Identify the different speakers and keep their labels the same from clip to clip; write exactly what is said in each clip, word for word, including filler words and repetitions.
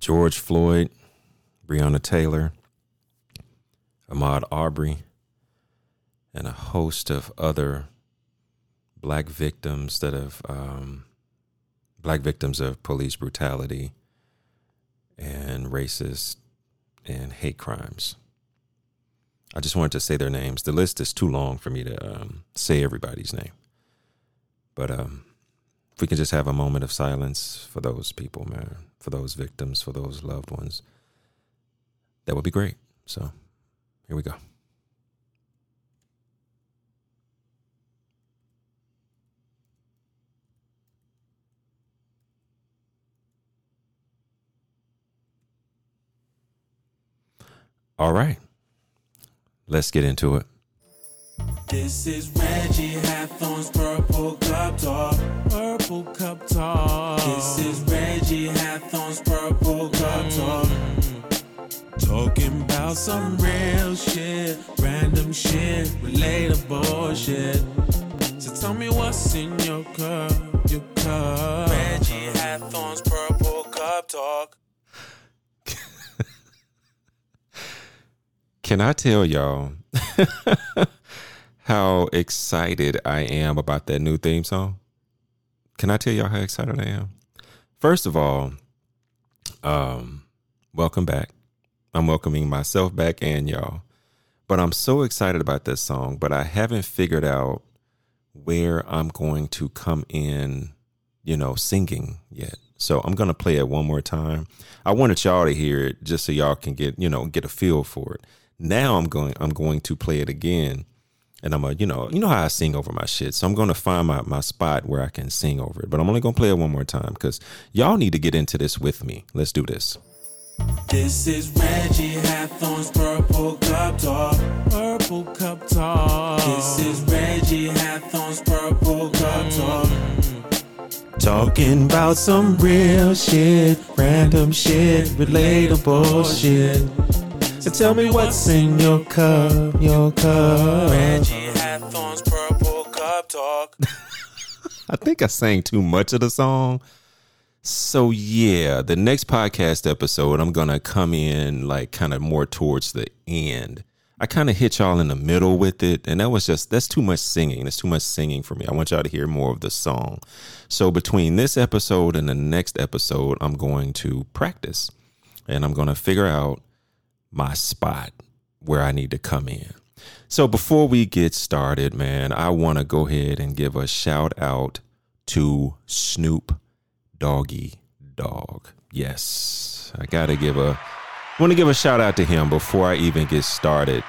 Speaker 1: George Floyd, Breonna Taylor, Ahmaud Arbery, and a host of other black victims that have, um, black victims of police brutality and racist and hate crimes. I just wanted to say their names. The list is too long for me to um, say everybody's name. But um, if we can just have a moment of silence for those people, man, for those victims, for those loved ones, that would be great. So here we go. All right. Let's get into it.
Speaker 2: This is Reggie Hathorn's Purple Cup Talk. Purple Cup Talk. This is Reggie Hathorn's Purple Cup Talk. Talking about some real shit, random shit, relatable shit. So tell me what's in your cup, your cup. Reggie Hathorn's Purple Cup Talk.
Speaker 1: Can I tell y'all how excited I am about that new theme song? Can I tell y'all how excited I am? First of all, um, welcome back. I'm welcoming myself back and y'all. But I'm so excited about this song, but I haven't figured out where I'm going to come in, you know, singing yet. So I'm going to play it one more time. I wanted y'all to hear it just so y'all can get, you know, get a feel for it. Now I'm going I'm going to play it again, and I'm a, you know, you know how I sing over my shit. So I'm going to find my, my spot where I can sing over it. But I'm only going to play it one more time because y'all need to get into this with me. Let's do this.
Speaker 2: This is Reggie Hathorn's Purple Cup Talk. Purple Cup Talk. This is Reggie Hathorn's Purple Cup Talk. Talking about some real shit, random shit, relatable shit. So tell me what's in your cup, your cup. Reggie Hathorn's Purple Cup Talk.
Speaker 1: I think I sang too much of the song. So yeah, the next podcast episode, I'm going to come in like kind of more towards the end. I kind of hit y'all in the middle with it. And that was just, that's too much singing. It's too much singing for me. I want y'all to hear more of the song. So between this episode and the next episode, I'm going to practice and I'm going to figure out my spot where I need to come in. So before we get started, man, I want to go ahead and give a shout out to Snoop Doggy Dogg. Yes, I got to give a, I want to give a shout out to him before I even get started,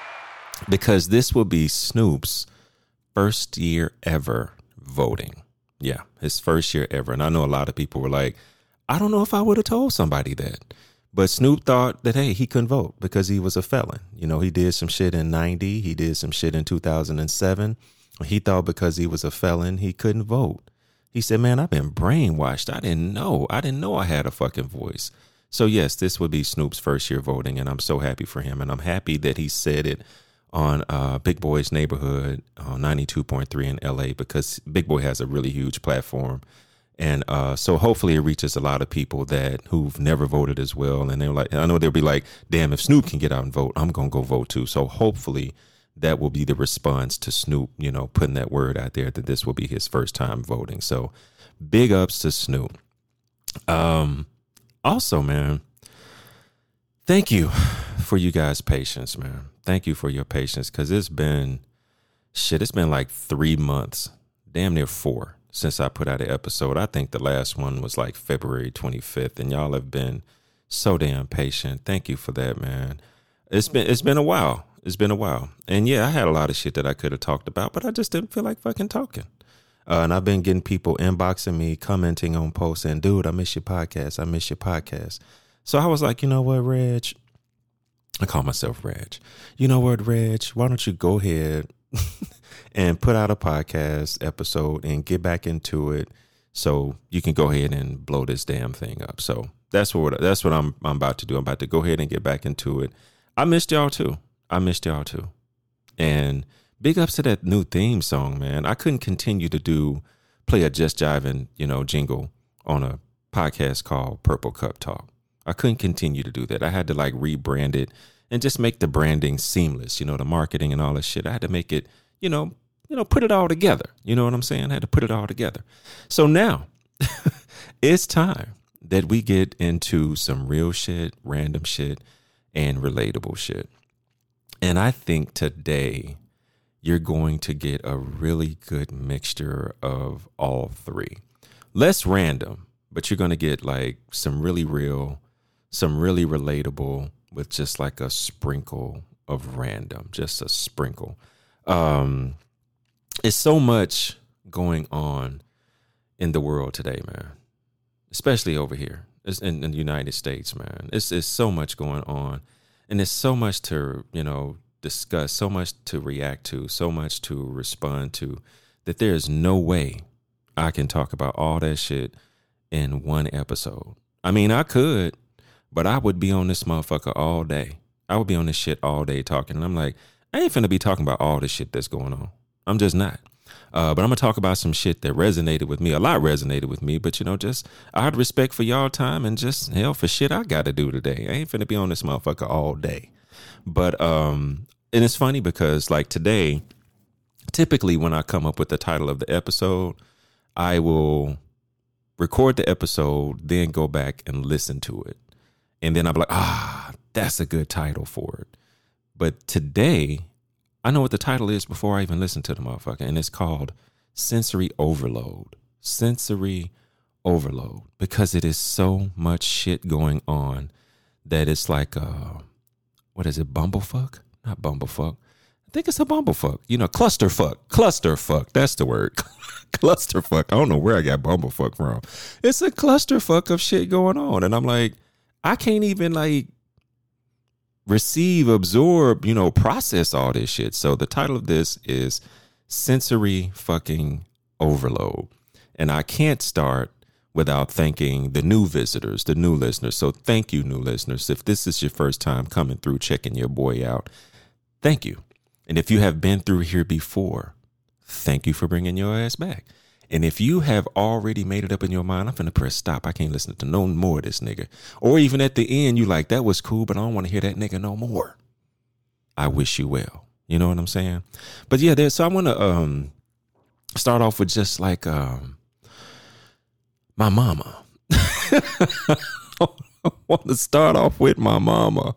Speaker 1: because this will be Snoop's first year ever voting. Yeah, his first year ever. And I know a lot of people were like, I don't know if I would have told somebody that. But Snoop thought that, hey, he couldn't vote because he was a felon. You know, he did some shit in ninety. He did some shit in two thousand seven. He thought because he was a felon, he couldn't vote. He said, man, I've been brainwashed. I didn't know. I didn't know I had a fucking voice. So, yes, this would be Snoop's first year voting. And I'm so happy for him. And I'm happy that he said it on uh, Big Boy's Neighborhood on ninety-two point three in L A, because Big Boy has a really huge platform. And uh, so hopefully it reaches a lot of people that who've never voted as well. And they're like, I know they'll be like, damn, if Snoop can get out and vote, I'm going to go vote too. So hopefully that will be the response to Snoop, you know, putting that word out there that this will be his first time voting. So big ups to Snoop. Um, also, man, thank you for you guys' patience, man. Thank you for your patience, because it's been, shit, it's been like three months, damn near four, since I put out an episode. I think the last one was like February twenty-fifth, and y'all have been so damn patient. Thank you for that, man. It's been it's been a while. It's been a while. And yeah, I had a lot of shit that I could have talked about, but I just didn't feel like fucking talking. Uh, and I've been getting people inboxing me, commenting on posts, and dude, I miss your podcast. I miss your podcast. So I was like, you know what, Reg? I call myself Reg. You know what, Reg? Why don't you go ahead and put out a podcast episode and get back into it so you can go ahead and blow this damn thing up. So that's what that's what I'm I'm about to do. I'm about to go ahead and get back into it. I missed y'all too. I missed y'all too. And big ups to that new theme song, man. I couldn't continue to do play a Just Jiving, you know, jingle on a podcast called Purple Cup Talk. I couldn't continue to do that. I had to like rebrand it and just make the branding seamless, you know, the marketing and all that shit. I had to make it, you know, you know, put it all together. You know what I'm saying? I had to put it all together. So now it's time that we get into some real shit, random shit, and relatable shit. And I think today you're going to get a really good mixture of all three. Less random, but you're going to get like some really real, some really relatable with just like a sprinkle of random, just a sprinkle. Um, it's so much going on in the world today, man, especially over here it's in, in the United States, man. It's, it's so much going on, and there's so much to, you know, discuss, so much to react to, so much to respond to, that there is no way I can talk about all that shit in one episode. I mean, I could, but I would be on this motherfucker all day. I would be on this shit all day talking. And I'm like, I ain't finna be talking about all this shit that's going on. I'm just not. Uh, but I'm going to talk about some shit that resonated with me. A lot resonated with me. But, you know, just I had respect for y'all time and just hell for shit I got to do today. I ain't finna be on this motherfucker all day. But, um, and it's funny because like today, typically when I come up with the title of the episode, I will record the episode, then go back and listen to it. And then I'll be like, ah, that's a good title for it. But today, I know what the title is before I even listen to the motherfucker. And it's called Sensory Overload. Sensory Overload. Because it is so much shit going on that it's like, uh, what is it, bumblefuck? Not bumblefuck. I think it's a bumblefuck. You know, clusterfuck. Clusterfuck. That's the word. Clusterfuck. I don't know where I got bumblefuck from. It's a clusterfuck of shit going on. And I'm like, I can't even like receive, absorb, you know, process all this shit. So the title of this is Sensory Fucking Overload. And I can't start without thanking the new visitors, the new listeners. So thank you, new listeners. If this is your first time coming through, checking your boy out, thank you. And if you have been through here before, thank you for bringing your ass back. And if you have already made it up in your mind, I'm finna press stop. I can't listen to no more of this nigga. Or even at the end, you like, that was cool, but I don't want to hear that nigga no more. I wish you well. You know what I'm saying? But yeah, there. So I want to um, start off with just like um, my mama. I want to start off with my mama.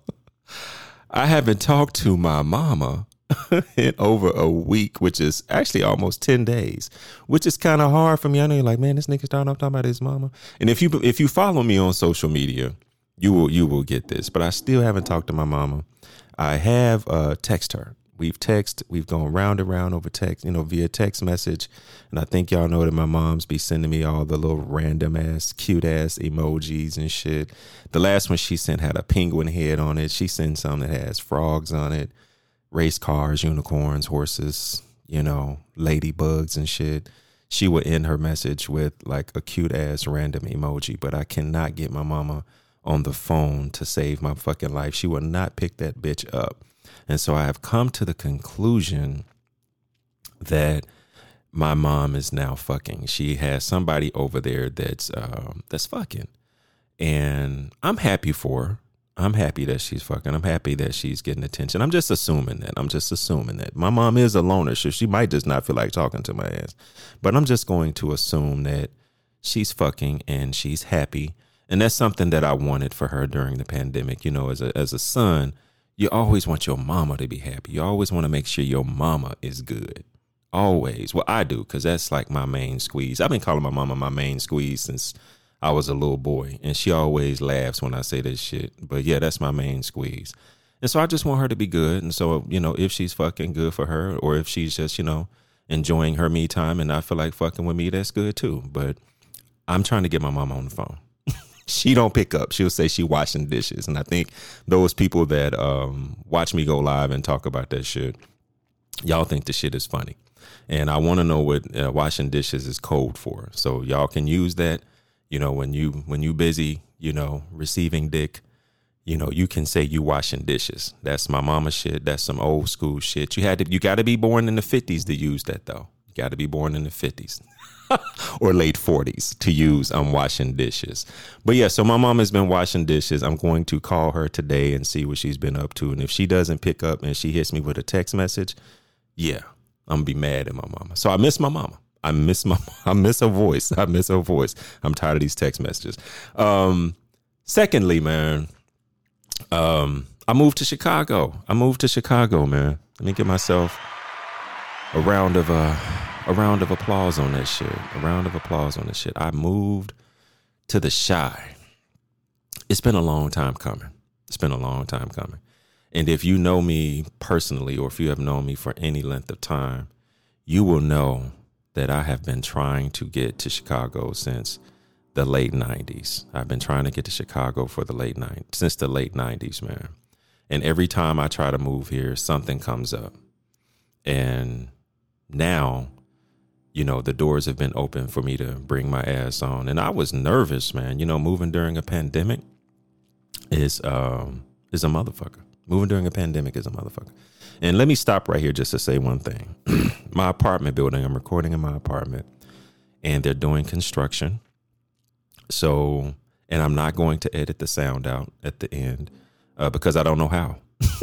Speaker 1: I haven't talked to my mama in over a week, which is actually almost ten days, which is kind of hard for me. I know you're like, man, this nigga starting off talking about his mama. And if you if you follow me on social media, you will you will get this. But I still haven't talked to my mama. I have uh, text her. We've texted. We've gone round and round over text, you know, via text message. And I think y'all know that my mom's be sending me all the little random ass, cute ass emojis and shit. The last one she sent had a penguin head on it. She sent some that has frogs on it. Race cars, unicorns, horses, you know, ladybugs and shit. She would end her message with like a cute ass random emoji, but I cannot get my mama on the phone to save my fucking life. She will not pick that bitch up. And so I have come to the conclusion that my mom is now fucking. She has somebody over there that's um, that's fucking. And I'm happy for her. I'm happy that she's fucking. I'm happy that she's getting attention. I'm just assuming that. I'm just assuming that. My mom is a loner, so she might just not feel like talking to my ass. But I'm just going to assume that she's fucking and she's happy. And that's something that I wanted for her during the pandemic. You know, as a as a son, you always want your mama to be happy. You always want to make sure your mama is good. Always. Well, I do, because that's like my main squeeze. I've been calling my mama my main squeeze since I was a little boy, and she always laughs when I say this shit. But yeah, that's my main squeeze. And so I just want her to be good. And so, you know, if she's fucking, good for her, or if she's just, you know, enjoying her me time and I feel like fucking with me, that's good too. But I'm trying to get my mama on the phone. She don't pick up. She'll say she washing dishes. And I think those people that um, watch me go live and talk about that shit, y'all think the shit is funny. And I want to know what uh, washing dishes is code for. So y'all can use that. You know, when you when you busy, you know, receiving dick, you know, you can say you washing dishes. That's my mama shit. That's some old school shit. You had to, you got to be born in the fifties to use that, though. You got to be born in the fifties or late forties to use I'm washing dishes. But yeah, so my mom has been washing dishes. I'm going to call her today and see what she's been up to. And if she doesn't pick up and she hits me with a text message, yeah, I'm gonna be mad at my mama. So I miss my mama. I miss my, I miss her voice. I miss her voice. I'm tired of these text messages. Um, secondly, man, um, I moved to Chicago. I moved to Chicago, man. Let me give myself a round of uh, a round of applause on that shit. A round of applause on that shit. I moved to the Chi. It's been a long time coming. It's been a long time coming. And if you know me personally, or if you have known me for any length of time, you will know that I have been trying to get to Chicago since the late nineties. I've been trying to get to Chicago for the late nineties, since the late nineties, man. And every time I try to move here, something comes up. And now, you know, the doors have been open for me to bring my ass on. And I was nervous, man. You know, moving during a pandemic is um is a motherfucker. Moving during a pandemic is a motherfucker. And let me stop right here just to say one thing. My apartment building, I'm recording in my apartment, and they're doing construction. So, and I'm not going to edit the sound out at the end uh, because I don't know how.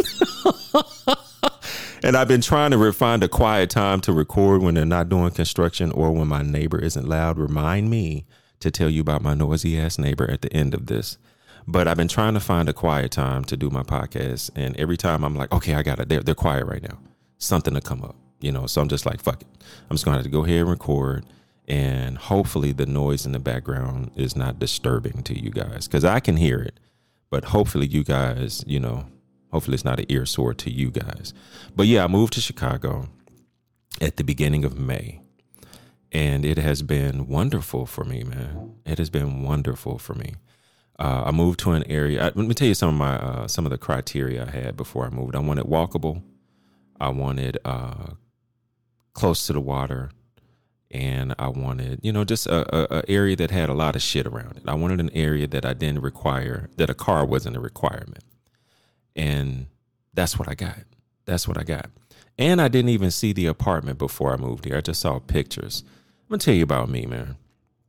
Speaker 1: And I've been trying to find a quiet time to record when they're not doing construction or when my neighbor isn't loud. Remind me to tell you about my noisy ass neighbor at the end of this. But I've been trying to find a quiet time to do my podcast. And every time I'm like, okay, I got it. They're, they're quiet right now. Something to come up, you know. So I'm just like, fuck it. I'm just going to have to go ahead and record. And hopefully the noise in the background is not disturbing to you guys, because I can hear it. But hopefully you guys, you know, hopefully it's not an ear sore to you guys. But yeah, I moved to Chicago at the beginning of May. And it has been wonderful for me, man. It has been wonderful for me. Uh, I moved to an area. I, let me tell you some of my uh, some of the criteria I had before I moved. I wanted walkable. I wanted uh, close to the water, and I wanted, you know, just a, a, a area that had a lot of shit around it. I wanted an area that I didn't require, that a car wasn't a requirement, and that's what I got. That's what I got. And I didn't even see the apartment before I moved here. I just saw pictures. I'm gonna tell you about me, man.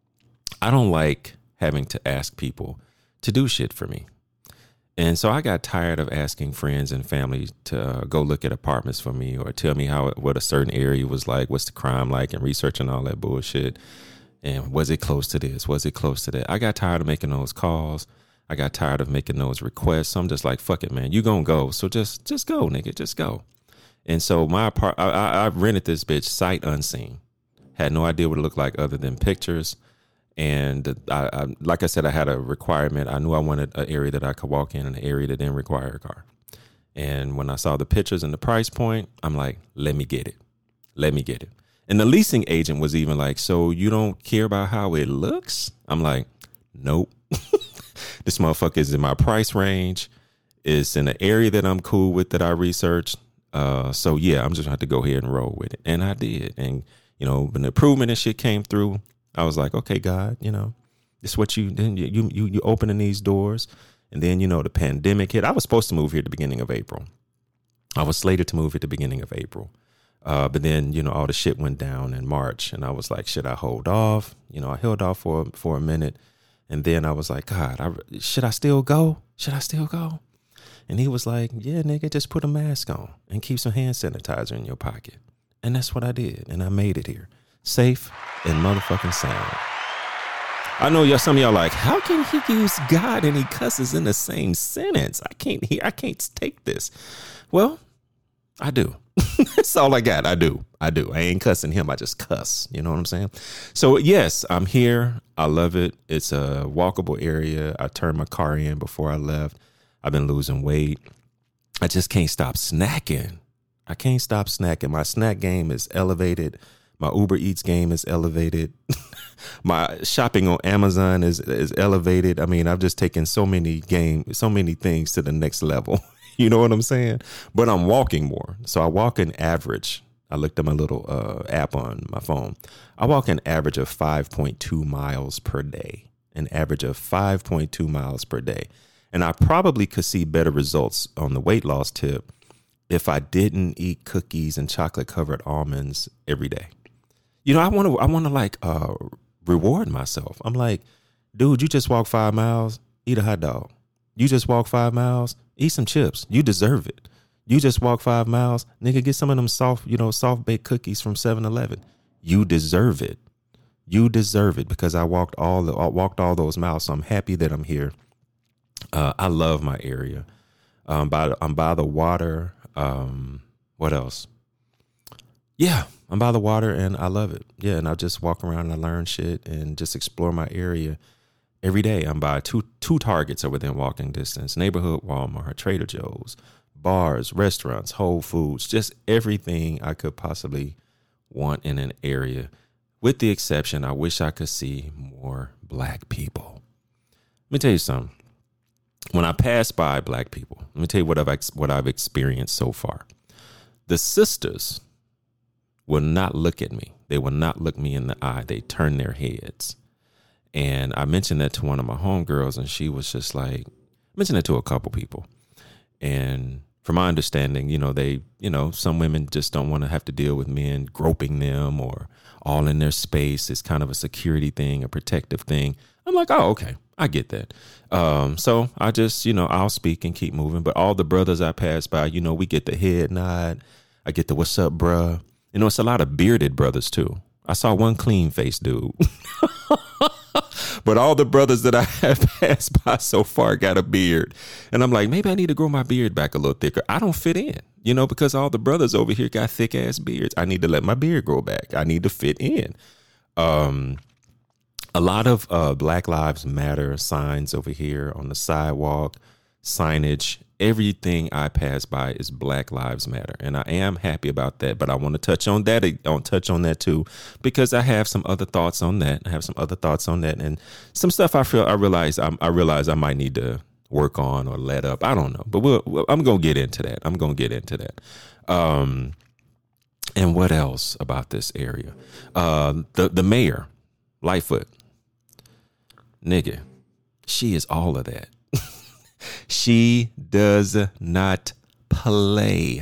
Speaker 1: I don't like having to ask people to do shit for me. And so I got tired of asking friends and family to uh, go look at apartments for me or tell me how what a certain area was like, what's the crime like, and researching all that bullshit. And was it close to this? Was it close to that? I got tired of making those calls. I got tired of making those requests. So I'm just like, fuck it, man. You gonna go. So just just go, nigga. Just go. And so my apart, I, I, I rented this bitch sight unseen. Had no idea what it looked like other than pictures. And I, I, like I said, I had a requirement. I knew I wanted an area that I could walk in, an area that didn't require a car. And when I saw the pictures and the price point, I'm like, let me get it. Let me get it. And the leasing agent was even like, so you don't care about how it looks? I'm like, nope. This motherfucker is in my price range. It's in an area that I'm cool with, that I researched. Uh, so, yeah, I'm just going to have to go ahead and roll with it. And I did. And, you know, when the improvement and shit came through, I was like, okay, God, you know, this is what you then you you you opening these doors. And then, you know, the pandemic hit. I was supposed to move here at the beginning of April. I was slated to move at the beginning of April. Uh, but then, you know, all the shit went down in March. And I was like, should I hold off? You know, I held off for for a minute. And then I was like, God, I, should I still go? Should I still go? And he was like, yeah, nigga, just put a mask on and keep some hand sanitizer in your pocket. And that's what I did. And I made it here. Safe and motherfucking sound. I know y'all, some of y'all like, how can he use God and he cusses in the same sentence? I can't hear, I can't take this. Well, I do. That's all I got. I do. I do. I ain't cussing him. I just cuss. You know what I'm saying? So yes, I'm here. I love it. It's a walkable area. I turned my car in before I left. I've been losing weight. I just can't stop snacking. I can't stop snacking. My snack game is elevated. My Uber Eats game is elevated. My shopping on Amazon is is elevated. I mean, I've just taken so many game, so many things to the next level. You know what I'm saying? But I'm walking more. So I walk an average. I looked at my little uh, app on my phone. I walk an average of five point two miles per day. An average of five point two miles per day. And I probably could see better results on the weight loss tip if I didn't eat cookies and chocolate covered almonds every day. You know, I want to, I want to like uh, reward myself. I'm like, dude, you just walk five miles, eat a hot dog. You just walk five miles, eat some chips. You deserve it. You just walk five miles, nigga, get some of them soft, you know, soft baked cookies from seven eleven. You deserve it. You deserve it because I walked all the, I walked all those miles. So I'm happy that I'm here. Uh, I love my area. Um, by, I'm by the water. Um, what else? Yeah, I'm by the water and I love it. Yeah, and I just walk around and I learn shit and just explore my area every day. I'm by two two Targets are within walking distance. Neighborhood Walmart, Trader Joe's, bars, restaurants, Whole Foods, just everything I could possibly want in an area. With the exception, I wish I could see more black people. Let me tell you something. When I pass by black people, let me tell you what I've what I've experienced so far. The sisters will not look at me. They will not look me in the eye. They turn their heads. And I mentioned that to one of my homegirls, and she was just like, I mentioned it to a couple people. And from my understanding, you know, they, you know, some women just don't want to have to deal with men groping them or all in their space. It's kind of a security thing, a protective thing. I'm like, oh, okay, I get that. Um, so I just, you know, I'll speak and keep moving. But all the brothers I pass by, you know, we get the head nod. I get the what's up, bruh. You know, it's a lot of bearded brothers, too. I saw one clean face dude. But all the brothers that I have passed by so far got a beard. And I'm like, maybe I need to grow my beard back a little thicker. I don't fit in, you know, because all the brothers over here got thick ass beards. I need to let my beard grow back. I need to fit in. Um, a lot of uh, Black Lives Matter signs over here on the sidewalk, signage. Everything I pass by is Black Lives Matter. And I am happy about that. But I want to touch on that. I want to touch on that, too, because I have some other thoughts on that. I have some other thoughts on that. And some stuff I feel I realize I'm, I realize I might need to work on or let up. I don't know. But we'll, we'll, I'm going to get into that. I'm going to get into that. Um, and what else about this area? Uh, the, the mayor, Lightfoot, nigga, she is all of that. She does not play.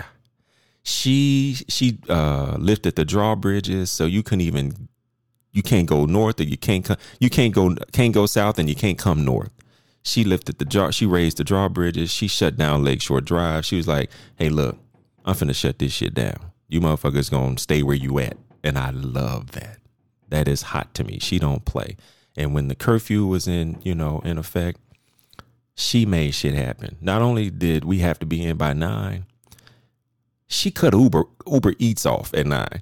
Speaker 1: She she uh, lifted the drawbridges, so you couldn't even you can't go north, or you can't come you can't go can't go south, and you can't come north. She lifted the draw. She raised the drawbridges. She shut down Lakeshore Drive. She was like, "Hey, look, I'm finna shut this shit down. You motherfuckers gonna stay where you at," and I love that. That is hot to me. She don't play. And when the curfew was in, you know, in effect, she made shit happen. Not only did we have to be in by nine, she cut Uber Uber Eats off at nine.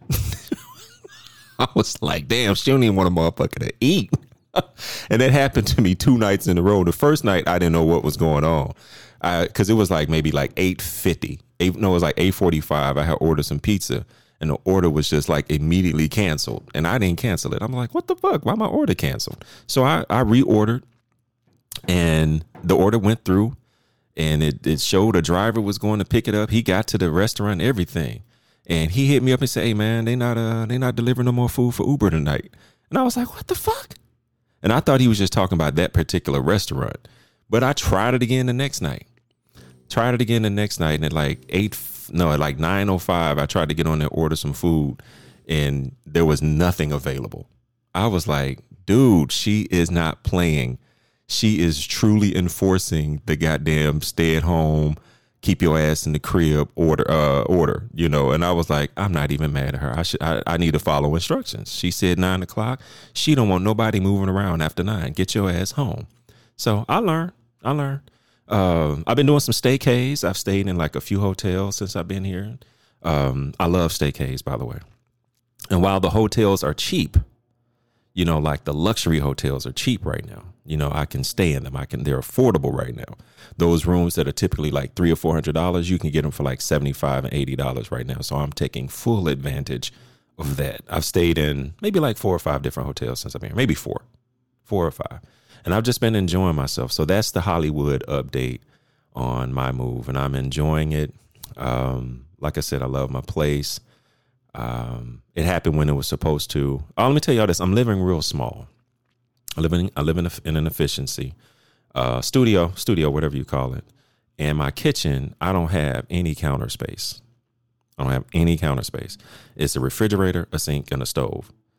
Speaker 1: I was like, damn, she don't even want a motherfucker to eat. And that happened to me two nights in a row. The first night, I didn't know what was going on. Because it was like maybe like eight fifty. Eight, no, it was like eight forty-five. I had ordered some pizza. And the order was just like immediately canceled. And I didn't cancel it. I'm like, what the fuck? Why my order canceled? So I, I reordered. And the order went through, and it, it showed a driver was going to pick it up. He got to the restaurant, everything. And he hit me up and said, hey, man, they not uh they not delivering no more food for Uber tonight. And I was like, what the fuck? And I thought he was just talking about that particular restaurant. But I tried it again the next night. Tried it again the next night. And at like eight, no, at like nine oh five, I tried to get on there, order some food, and there was nothing available. I was like, dude, she is not playing. She is truly enforcing the goddamn stay at home, keep your ass in the crib order, uh, order, you know. And I was like, I'm not even mad at her. I should, I, I need to follow instructions. She said nine o'clock. She don't want nobody moving around after nine. Get your ass home. So I learned. I learned. Uh, I've been doing some staycays. I've stayed in like a few hotels since I've been here. Um, I love staycays, by the way. And while the hotels are cheap, you know, like the luxury hotels are cheap right now. You know, I can stay in them. I can. They're affordable right now. Those rooms that are typically like three or four hundred dollars, you can get them for like seventy-five and eighty dollars right now. So I'm taking full advantage of that. I've stayed in maybe like four or five different hotels since I've been here, maybe four, four or five, and I've just been enjoying myself. So that's the Hollywood update on my move, and I'm enjoying it. Um, like I said, I love my place. Um, it happened when it was supposed to. Oh, let me tell y'all this. I'm living real small. I live in, I live in, a, in an efficiency uh, studio, studio, whatever you call it. And my kitchen, I don't have any counter space. I don't have any counter space. It's a refrigerator, a sink, and a stove.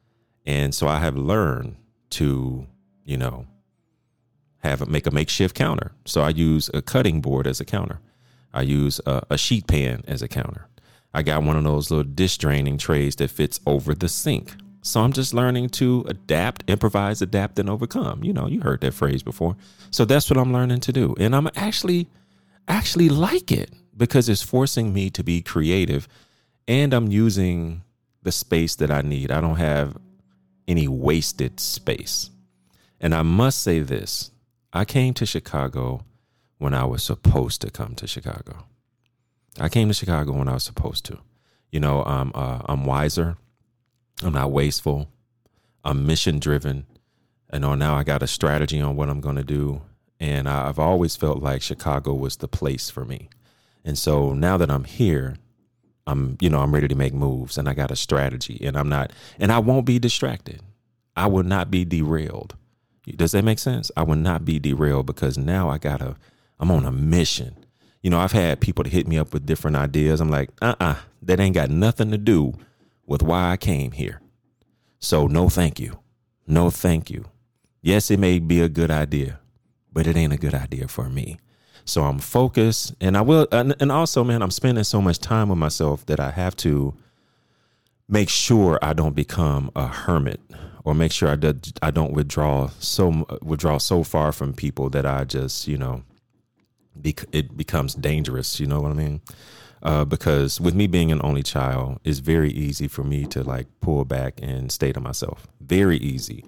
Speaker 1: And so I have learned to, you know, have a, make a makeshift counter. So I use a cutting board as a counter. I use a, a sheet pan as a counter. I got one of those little dish draining trays that fits over the sink. So I'm just learning to adapt, improvise, adapt, and overcome. You know, you heard that phrase before. So that's what I'm learning to do. And I'm actually, actually like it because it's forcing me to be creative, and I'm using the space that I need. I don't have any wasted space. And I must say this. I came to Chicago when I was supposed to come to Chicago. I came to Chicago when I was supposed to. You know, I'm, uh, I'm wiser. I'm not wasteful. I'm mission driven. And know now I got a strategy on what I'm going to do. And I've always felt like Chicago was the place for me. And so now that I'm here, I'm, you know, I'm ready to make moves, and I got a strategy, and I'm not, and I won't be distracted. I will not be derailed. Does that make sense? I will not be derailed because now I gotta, I'm on a mission. You know, I've had people to hit me up with different ideas. I'm like, uh-uh, that ain't got nothing to do with why I came here. So no, thank you. No, thank you. Yes, it may be a good idea, but it ain't a good idea for me. So I'm focused, and I will, and, and also, man, I'm spending so much time with myself that I have to make sure I don't become a hermit, or make sure I, do, I don't withdraw so withdraw so far from people that I just, you know, bec- it becomes dangerous. You know what I mean? Uh, because with me being an only child, it's very easy for me to like pull back and stay to myself. Very easy.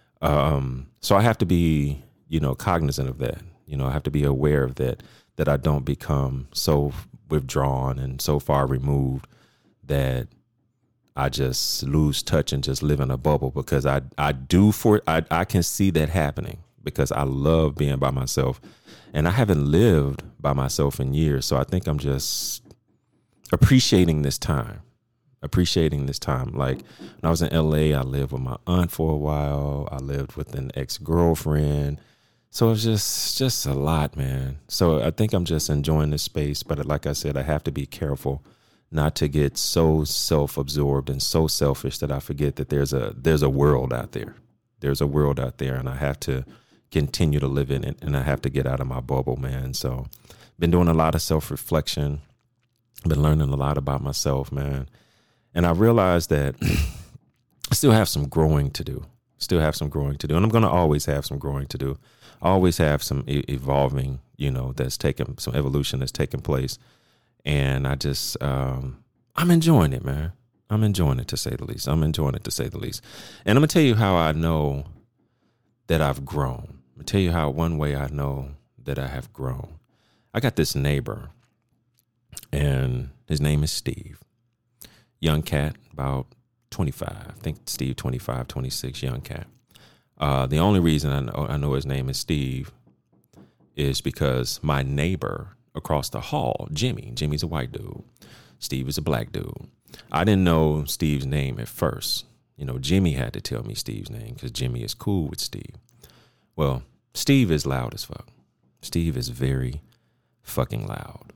Speaker 1: Um, so I have to be, you know, cognizant of that. You know, I have to be aware of that, that I don't become so withdrawn and so far removed that I just lose touch and just live in a bubble, because I, I do for I, I can see that happening because I love being by myself, and I haven't lived by myself in years. So I think I'm just appreciating this time, appreciating this time. Like when I was in L A, I lived with my aunt for a while. I lived with an ex-girlfriend. So it's just just a lot, man. So I think I'm just enjoying this space. But like I said, I have to be careful not to get so self-absorbed and so selfish that I forget that there's a there's a world out there. There's a world out there, and I have to continue to live in it, and I have to get out of my bubble, man. So been doing a lot of self-reflection. Been learning a lot about myself, man. And I realized that I still have some growing to do. Still have some growing to do. And I'm going to always have some growing to do. I always have some e- evolving, you know, that's taken, some evolution that's taken place. And I just, um, I'm enjoying it, man. I'm enjoying it, to say the least. I'm enjoying it, to say the least. And I'm going to tell you how I know that I've grown. I'm going to tell you how one way I know that I have grown. I got this neighbor, and his name is Steve. Young cat, about twenty-five. I think Steve, twenty-five, twenty-six, young cat. Uh, the only reason I know, I know his name is Steve is because my neighbor across the hall, Jimmy, Jimmy's a white dude. Steve is a black dude. I didn't know Steve's name at first. You know, Jimmy had to tell me Steve's name because Jimmy is cool with Steve. Well, Steve is loud as fuck. Steve is very fucking loud.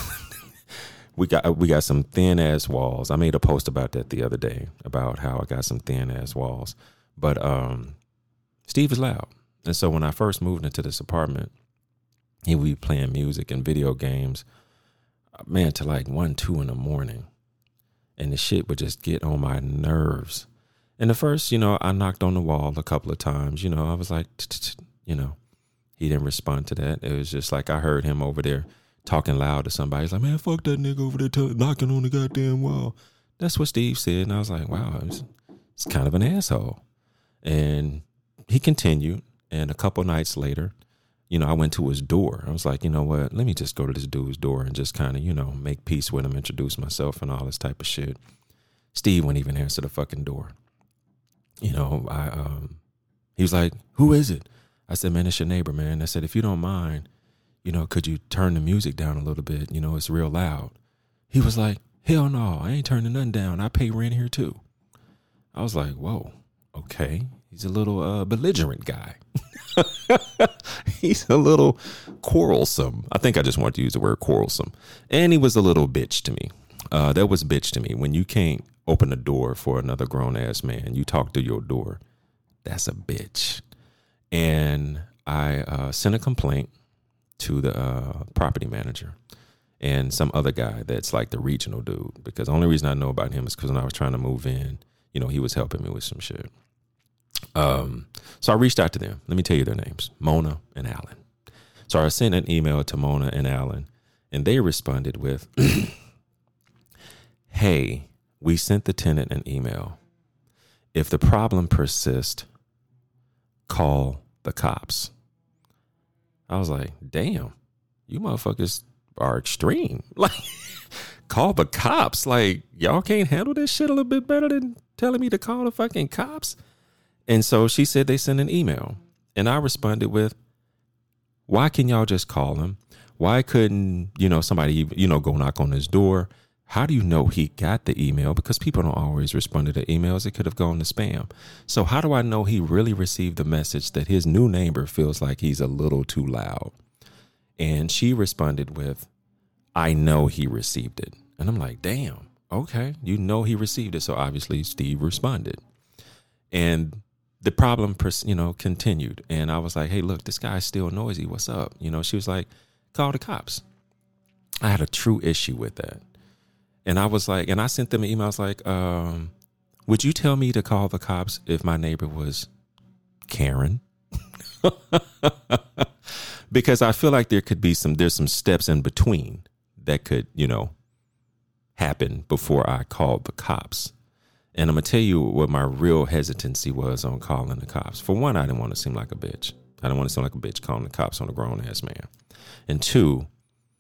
Speaker 1: We got we got some thin ass walls. I made a post about that the other day, about how I got some thin ass walls. But um, Steve is loud. And so when I first moved into this apartment, he would be playing music and video games, man, to like one, two in the morning. And the shit would just get on my nerves. And at first, you know, I knocked on the wall a couple of times. You know, I was like, you know, he didn't respond to that. It was just like I heard him over there talking loud to somebody. He's like, man, fuck that nigga over there t- knocking on the goddamn wall. That's what Steve said. And I was like, wow, it's, it's kind of an asshole. And he continued. And a couple nights later, you know, I went to his door. I was like, you know what? Let me just go to this dude's door and just kind of, you know, make peace with him, introduce myself and all this type of shit. Steve wouldn't even answer the fucking door. You know, I um, he was like, who is it? I said, man, it's your neighbor, man. I said, if you don't mind, you know, could you turn the music down a little bit? You know, it's real loud. He was like, hell no, I ain't turning nothing down. I pay rent here too. I was like, whoa, okay. He's a little uh, belligerent guy. He's a little quarrelsome. I think I just wanted to use the word quarrelsome. And he was a little bitch to me. Uh, that was bitch to me. When you can't open the door for another grown ass man. You talk through your door. That's a bitch. And I uh, sent a complaint to the uh, property manager and some other guy that's like the regional dude, because the only reason I know about him is because when I was trying to move in, you know, he was helping me with some shit. Um, so I reached out to them. Let me tell you their names, Mona and Alan. So I sent an email to Mona and Alan, and they responded with, hey, we sent the tenant an email. If the problem persists, call the cops. I was like, damn, you motherfuckers are extreme. Like, call the cops. Like, y'all can't handle this shit a little bit better than telling me to call the fucking cops? And so she said they sent an email. And I responded with, why can y'all just call him? Why couldn't, you know, somebody, you know, go knock on his door? How do you know he got the email? Because people don't always respond to the emails. It could have gone to spam. So how do I know he really received the message that his new neighbor feels like he's a little too loud? And she responded with, I know he received it. And I'm like, damn, okay. You know he received it. So obviously Steve responded. And the problem, you know, continued. And I was like, hey, look, this guy's still noisy. What's up? You know, she was like, call the cops. I had a true issue with that. And I was like, and I sent them an email. I was like, um, would you tell me to call the cops if my neighbor was Karen? Because I feel like there could be some, there's some steps in between that could, you know, happen before I called the cops. And I'm going to tell you what my real hesitancy was on calling the cops. For one, I didn't want to seem like a bitch. I didn't want to seem like a bitch calling the cops on a grown ass man. And two,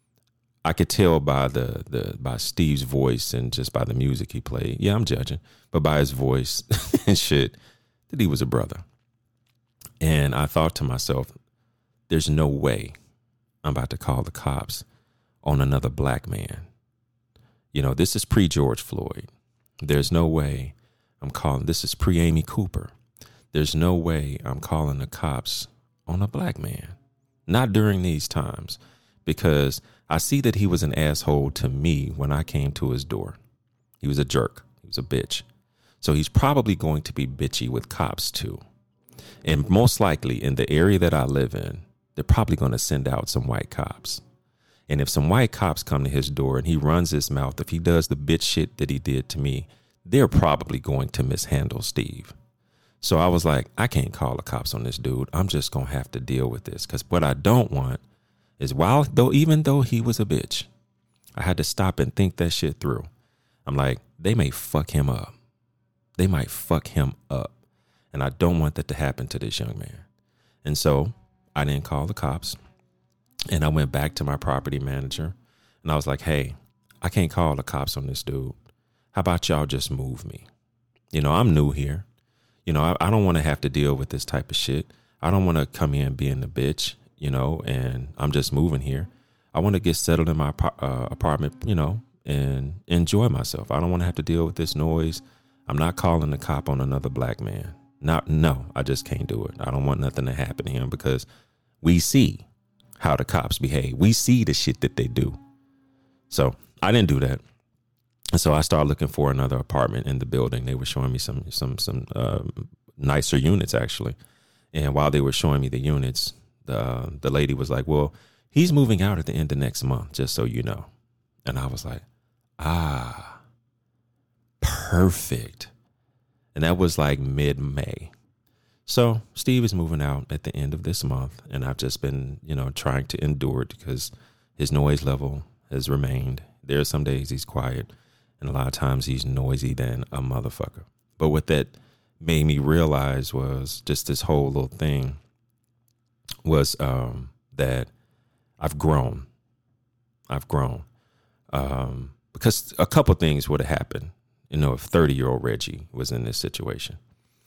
Speaker 1: I could tell by the, the by Steve's voice and just by the music he played. Yeah, I'm judging, but by his voice and shit, that he was a brother. And I thought to myself, there's no way I'm about to call the cops on another black man. You know, this is pre-George Floyd. There's no way I'm calling, this is pre-Amy Cooper. There's no way I'm calling the cops on a black man. Not during these times, because I see that he was an asshole to me when I came to his door. He was a jerk. He was a bitch. So he's probably going to be bitchy with cops too. And most likely in the area that I live in, they're probably going to send out some white cops. And if some white cops come to his door and he runs his mouth, if he does the bitch shit that he did to me, they're probably going to mishandle Steve. So I was like, I can't call the cops on this dude. I'm just going to have to deal with this. Because what I don't want is, while though, even though he was a bitch, I had to stop and think that shit through. I'm like, they may fuck him up. They might fuck him up. And I don't want that to happen to this young man. And so I didn't call the cops. And I went back to my property manager and I was like, hey, I can't call the cops on this dude. How about y'all just move me? You know, I'm new here. You know, I, I don't want to have to deal with this type of shit. I don't want to come in being the bitch, you know, and I'm just moving here. I want to get settled in my uh, apartment, you know, and enjoy myself. I don't want to have to deal with this noise. I'm not calling the cop on another black man. Not, no, I just can't do it. I don't want nothing to happen to him because we see how the cops behave. We see the shit that they do. So I didn't do that. And so I started looking for another apartment in the building. They were showing me some, some, some uh, nicer units actually. And while they were showing me the units, the, the lady was like, well, he's moving out at the end of next month, just so you know. And I was like, ah, perfect. And that was like mid-May. So Steve is moving out at the end of this month, and I've just been, you know, trying to endure it because his noise level has remained. There are some days he's quiet, and a lot of times he's noisy than a motherfucker. But what that made me realize was just this whole little thing was um, that I've grown. I've grown. Um, because a couple things would have happened, you know, if thirty-year-old Reggie was in this situation.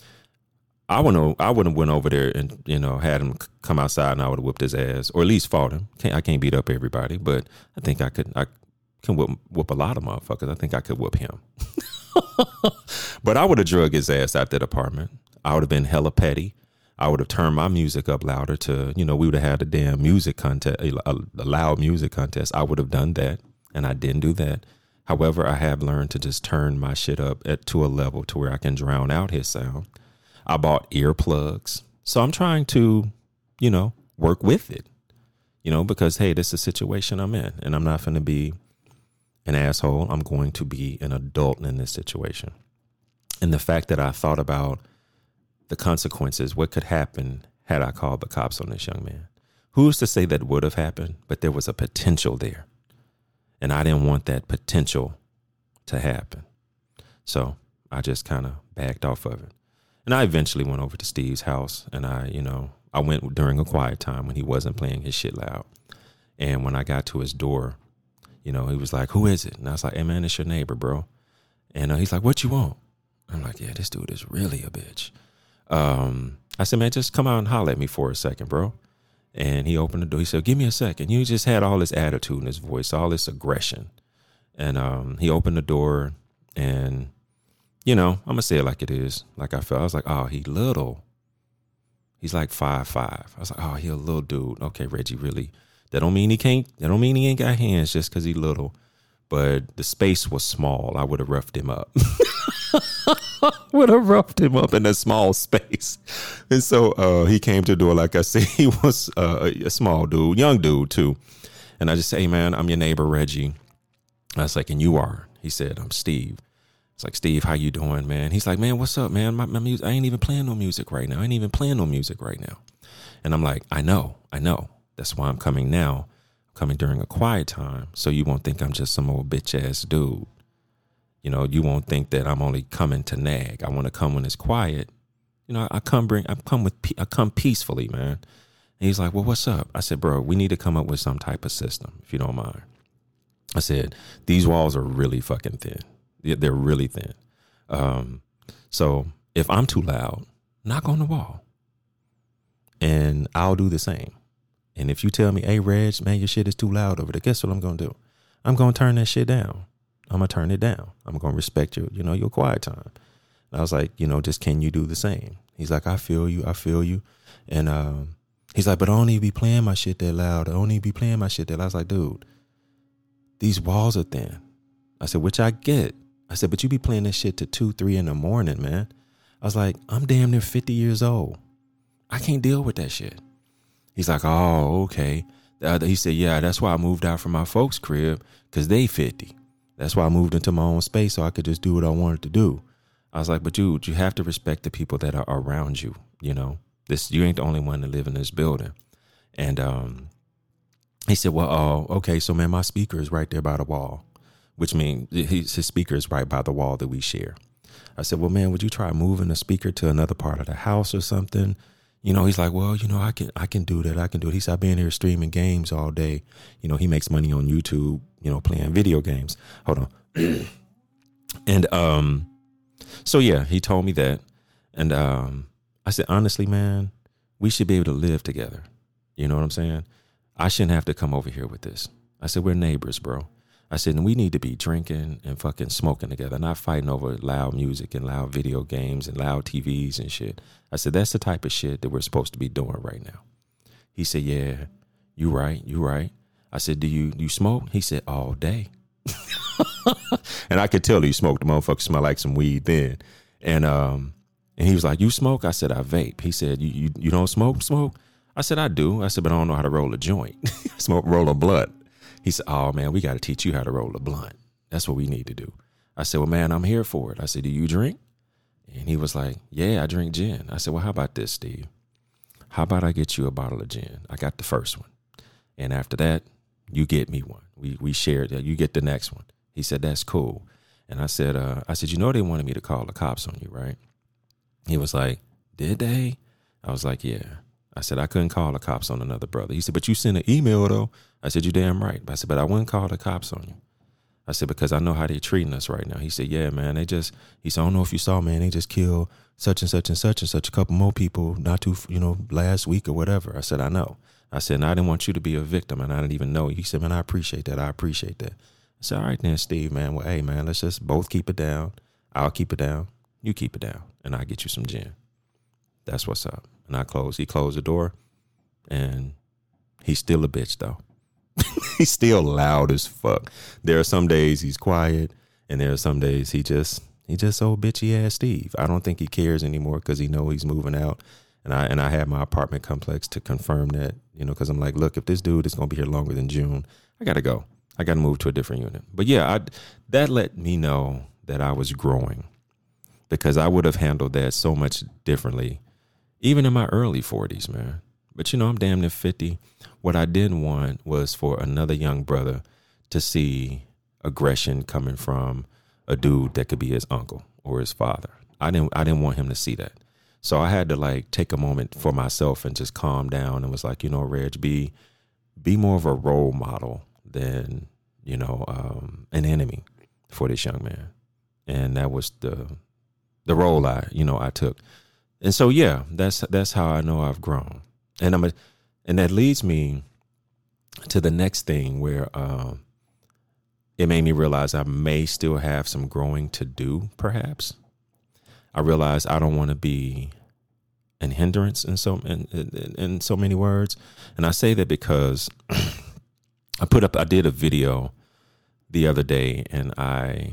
Speaker 1: I would I would have went over there and, you know, had him come outside and I would have whipped his ass, or at least fought him. Can't, I can't beat up everybody, but I think I could. I can whoop, whoop a lot of motherfuckers. I think I could whoop him. But I would have drug his ass out that apartment. I would have been hella petty. I would have turned my music up louder to, you know, we would have had a damn music contest, a, a loud music contest. I would have done that, and I didn't do that. However, I have learned to just turn my shit up at, to a level to where I can drown out his sound. I bought earplugs. So I'm trying to, you know, work with it, you know, because, hey, this is a situation I'm in and I'm not going to be an asshole. I'm going to be an adult in this situation. And the fact that I thought about the consequences, what could happen had I called the cops on this young man? Who's to say that would have happened? But there was a potential there. And I didn't want that potential to happen. So I just kind of backed off of it. And I eventually went over to Steve's house and I, you know, I went during a quiet time when he wasn't playing his shit loud. And when I got to his door, you know, he was like, who is it? And I was like, hey, man, it's your neighbor, bro. And uh, he's like, what you want? I'm like, yeah, this dude is really a bitch. Um, I said, man, just come out and holler at me for a second, bro. And he opened the door. He said, give me a second. You just had all this attitude in his voice, all this aggression. And um, he opened the door and, you know, I'm going to say it like it is. Like I felt, I was like, oh, he little. He's like five five. I was like, oh, he a little dude. Okay, Reggie, really. That don't mean he can't, that don't mean he ain't got hands just because he little. But the space was small. I would have roughed him up. would have roughed him up in a small space. And so uh, he came to the door. Like I said, he was uh, a small dude, young dude too. And I just say, hey, man, I'm your neighbor, Reggie. I was like, and you are? He said, I'm Steve. It's like, Steve, how you doing, man? He's like, man, what's up, man? My, my music, I ain't even playing no music right now. I ain't even playing no music right now. And I'm like, I know, I know. That's why I'm coming now. I'm coming during a quiet time. So you won't think I'm just some old bitch ass dude. You know, you won't think that I'm only coming to nag. I want to come when it's quiet. You know, I come bring, I come with, I come peacefully, man. And he's like, well, what's up? I said, bro, we need to come up with some type of system, if you don't mind. I said, these walls are really fucking thin. They're really thin. Um, so if I'm too loud, knock on the wall and I'll do the same. And if you tell me, hey, Reg, man, your shit is too loud over there, guess what I'm going to do? I'm going to turn that shit down. I'm going to turn it down. I'm going to respect your, you know, your quiet time. And I was like, you know, just can you do the same? He's like, I feel you. I feel you. And um, he's like, but I don't need to be playing my shit that loud. I don't need to be playing my shit that loud. I was like, dude, these walls are thin. I said, which I get. I said, but you be playing this shit to two, three in the morning, man. I was like, I'm damn near fifty years old. I can't deal with that shit. He's like, oh, okay. Uh, he said, yeah, that's why I moved out from my folks' crib, because they fifty. That's why I moved into my own space so I could just do what I wanted to do. I was like, but dude, you have to respect the people that are around you. You know, this, you ain't the only one to live in this building. And um, he said, well, oh, okay. So, man, my speaker is right there by the wall, which means his, his speaker is right by the wall that we share. I said, well, man, would you try moving the speaker to another part of the house or something? You know, he's like, well, you know, I can, I can do that. I can do it. He said, I've been here streaming games all day. You know, he makes money on YouTube, you know, playing video games. Hold on. and, um, so yeah, he told me that. And, um, I said, honestly, man, we should be able to live together. You know what I'm saying? I shouldn't have to come over here with this. I said, we're neighbors, bro. I said, and we need to be drinking and fucking smoking together, not fighting over loud music and loud video games and loud T Vs and shit. I said, that's the type of shit that we're supposed to be doing right now. He said, yeah, you right, you right. I said, do you you smoke? He said, all day. And I could tell he smoked. The motherfucker smelled like some weed then. And um, and he was like, you smoke? I said, I vape. He said, you you, you don't smoke, smoke? I said, I do. I said, but I don't know how to roll a joint. Smoke, roll a blunt. He said, oh, man, we got to teach you how to roll a blunt. That's what we need to do. I said, well, man, I'm here for it. I said, do you drink? And he was like, yeah, I drink gin. I said, well, how about this, Steve? How about I get you a bottle of gin? I got the first one. And after that, you get me one. We we shared that. You get the next one. He said, that's cool. And I said, uh, I said, you know, they wanted me to call the cops on you, right? He was like, did they? I was like, yeah. I said, I couldn't call the cops on another brother. He said, but you sent an email, though. I said, you damn right. I said, but I wouldn't call the cops on you. I said, because I know how they're treating us right now. He said, yeah, man, they just, he said, I don't know if you saw, man, they just killed such and such and such and such, a couple more people, not too, you know, last week or whatever. I said, I know. I said, and I didn't want you to be a victim, and I didn't even know. He said, man, I appreciate that. I appreciate that. I said, all right then, Steve, man. Well, hey, man, let's just both keep it down. I'll keep it down. You keep it down, and I'll get you some gin. That's what's up. And I closed. He closed the door, and he's still a bitch, though. he's still loud as fuck. There are some days he's quiet, and there are some days he just he just so bitchy ass Steve. I don't think he cares anymore because he know he's moving out. And I and I had my apartment complex to confirm that, you know, because I'm like, look, if this dude is gonna be here longer than June, I gotta go. I gotta move to a different unit. But yeah, I, that let me know that I was growing, because I would have handled that so much differently, even in my early forties, man. But, you know, I'm damn near fifty. What I didn't want was for another young brother to see aggression coming from a dude that could be his uncle or his father. I didn't I didn't want him to see that. So I had to like take a moment for myself and just calm down and was like, you know, Reg, be be more of a role model than, you know, um, an enemy for this young man. And that was the the role I, you know, I took. And so, yeah, that's that's how I know I've grown. And I'm a, and that leads me to the next thing where um, it made me realize I may still have some growing to do, perhaps. I realized I don't want to be an hindrance in so in, in, in so many words. And I say that because I put up, I did a video the other day, and I